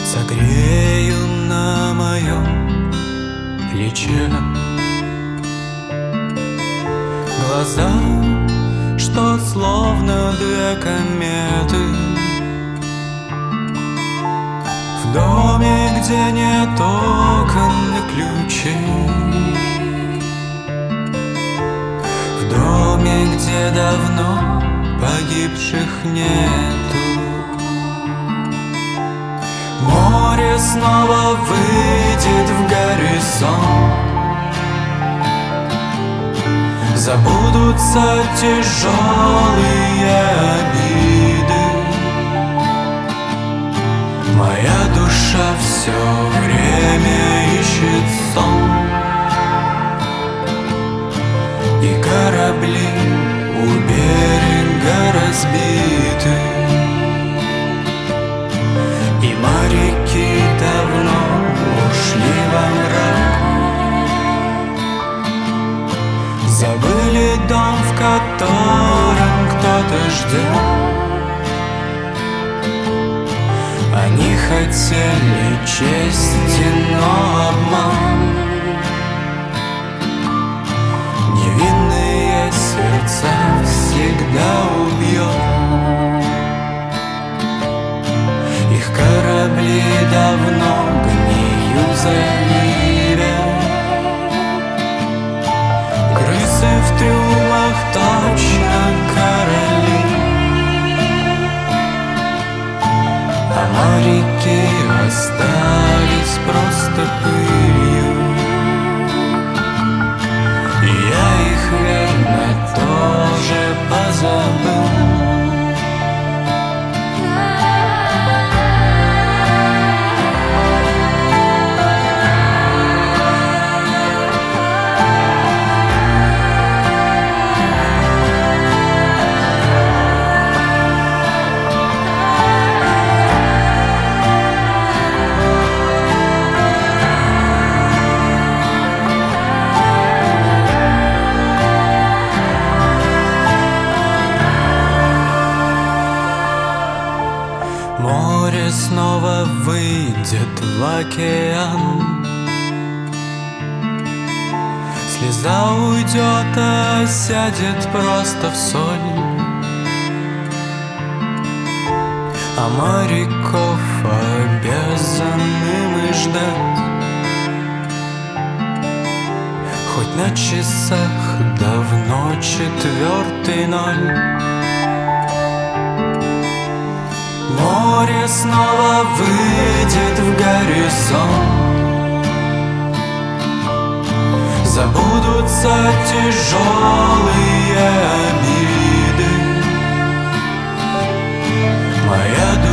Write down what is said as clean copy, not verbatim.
согрею на моем плече. Глаза, что словно две кометы, в доме, где нет окон и ключей, в доме, где давно погибших нету. Море снова выйдет в горизонт, забудутся тяжелые обиды. Моя душа все время ищет сон, и корабли у берега разбиты, и моряки давно ушли во мрак, забыли дом, в котором кто-то ждет. Они хотели чести, но обман. Невинные сердца всегда убьет. Их корабли давно гниют в заливе. Крысы в трюмах точно короли, а моряки остались просто пылью. И я их, верно, тоже позабыл. Море снова выйдет в океан, слеза уйдет, а сядет просто в соль. А моряков обязаны мы ждать, хоть на часах давно 4:00. Море снова выйдет в горизонт, забудутся тяжелые обиды. Моя душа